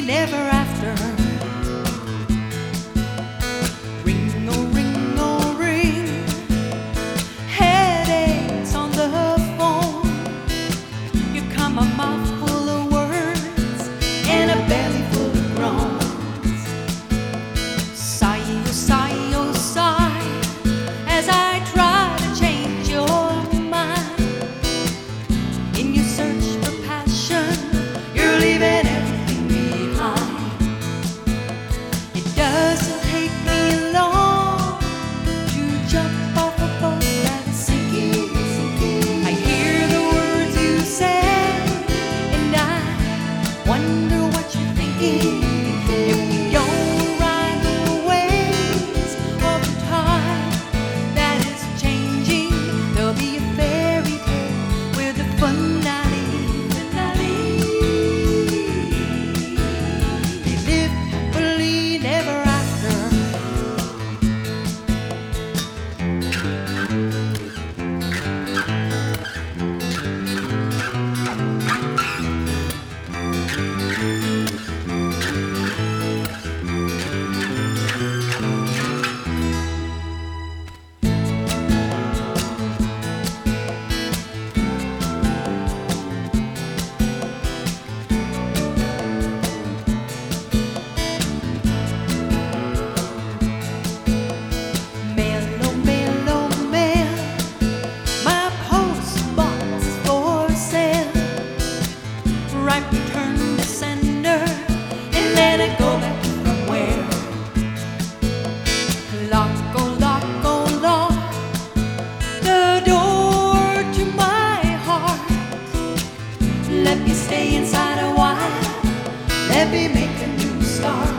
ever after. Ring, oh, ring, oh, ring. Headaches on the phone. You come a mouth full of words and a belly full of groans. Sigh, oh, sigh, oh, sigh, as I try to change your mind. In your search for passion, you're leaving everything behind. It doesn't take me long to jump off a boat that is sinking. I hear the words you said, and I wonder what you're thinking. If we don't ride the waves of the tide that is changing, there'll be a fairy tale with a finale. They live happily ever after. Mail, oh mail, oh mail, my postbox is for sale. Write return to sender and let it go back from where. Lock, oh lock, oh lock, the door to my heart. Let me stay inside a while, let me make a new start.